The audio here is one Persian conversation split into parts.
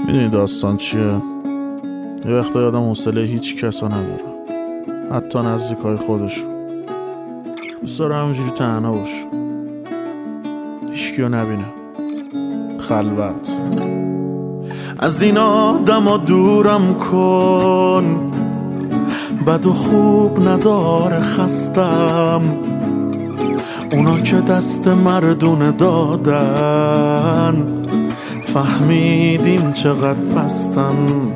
میدونی داستان چیه؟ یه وقتا یادم حوصله هیچ کسا نداره، حتی نزدیکای خودشون. دوست داره همینجوری تنها باشه، هیچکیو نبینه، خلوت. از این آدما دورم کن، بد و خوب نداره خستم. اونا که دست مردونه دادن، فهمیدیم چقدر پستن.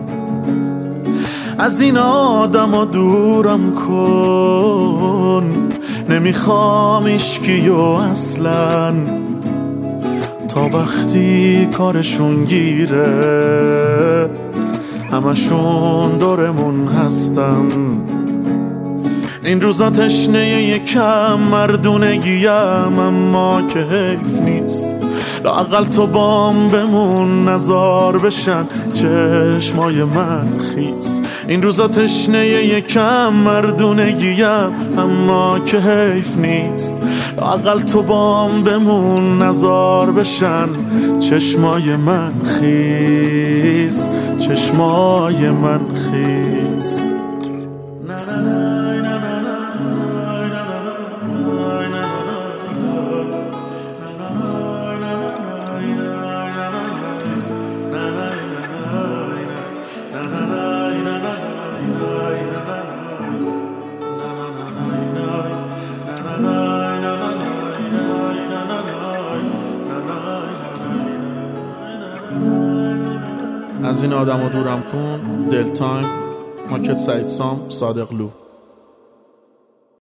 از این آدما دورم کن، نمیخوام ایشکیو اصلا، تا وقتی کارشون گیره همشون دورمون هستن. این روزا تشنه یکم مردونگیم، اما که حیف نیست لااقل تو بام بمون، نزار بشن چشمای من خیس. این روزا تشنه یکم مردونگیم، اما که حیف نیست لااقل تو بام بمون، نزار بشن چشمای من خیس، چشمای من خیس. از این آدم رو دورم کن. دل تایم، ماکت سعید سام، صادق لو.